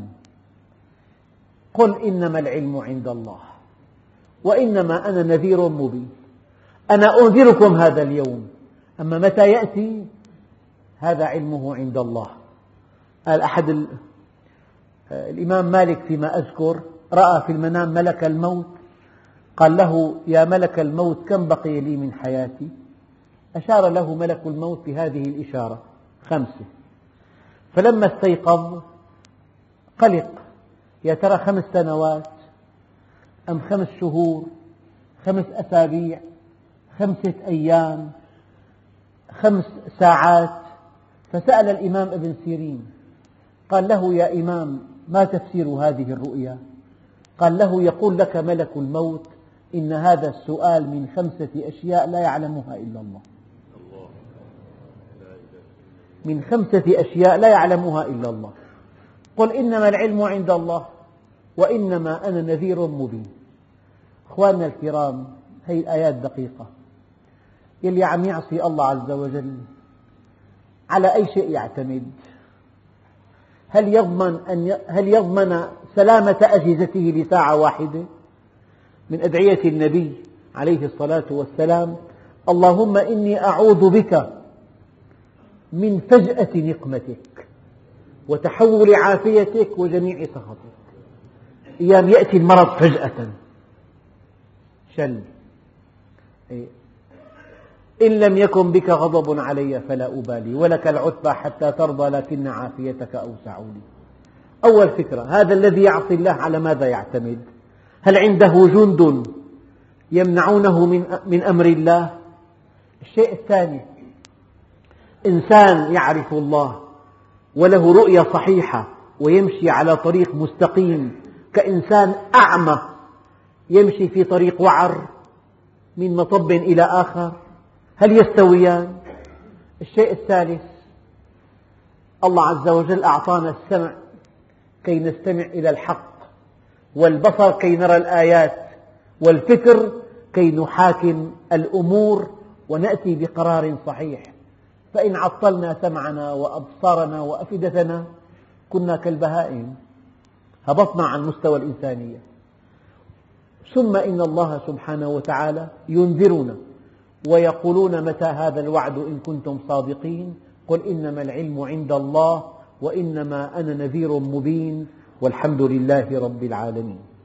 قل إنما العلم عند الله وإنما أنا نذير مبين. أنا أنذركم هذا اليوم، أما متى يأتي هذا علمه عند الله. قال أحد الإمام مالك فيما أذكر رأى في المنام ملك الموت، قال له يا ملك الموت كم بقي لي من حياتي؟ أشار له ملك الموت بهذه الإشارة خمسة. فلما استيقظ قلق، يا ترى خمس سنوات أم خمس شهور، خمس أسابيع، خمسة أيام، خمس ساعات؟ فسأل الإمام ابن سيرين قال له يا إمام ما تفسير هذه الرؤيا؟ قال له يقول لك ملك الموت إن هذا السؤال من خمسة أشياء لا يعلمها إلا الله. من خمسة أشياء لا يعلمها إلا الله. قل إنما العلم عند الله وإنما أنا نذير مبين. أخواننا الكرام، هذه الآيات دقيقة. يلي عم يعصي الله عز وجل على أي شيء يعتمد؟ هل يضمن أن هل يضمن سلامة أجهزته لساعة واحدة؟ من أدعية النبي عليه الصلاة والسلام اللهم إني أعوذ بك من فجأة نقمتك وتحول عافيتك وجميع سخطك. أيام يأتي المرض فجأة شل. إن لم يكن بك غضب علي فلا أبالي ولك العتبى حتى ترضى لكن عافيتك أوسع لي. أول فكرة، هذا الذي يعصي الله على ماذا يعتمد؟ هل عنده جند يمنعونه من من أمر الله؟ الشيء الثاني، إنسان يعرف الله وله رؤية صحيحة ويمشي على طريق مستقيم كإنسان أعمى يمشي في طريق وعر من مطب إلى آخر، هل يستويان؟ الشيء الثالث، الله عز وجل أعطانا السمع كي نستمع إلى الحق، والبصر كي نرى الآيات، والفكر كي نحاكم الأمور ونأتي بقرار صحيح. فإن عطلنا سمعنا وأبصارنا وأفئدتنا كنا كالبهائم، هبطنا عن مستوى الإنسانية. ثم إن الله سبحانه وتعالى ينذرنا ويقولون متى هذا الوعد إن كنتم صادقين؟ قل إنما العلم عند الله وإنما أنا نذير مبين والحمد لله رب العالمين.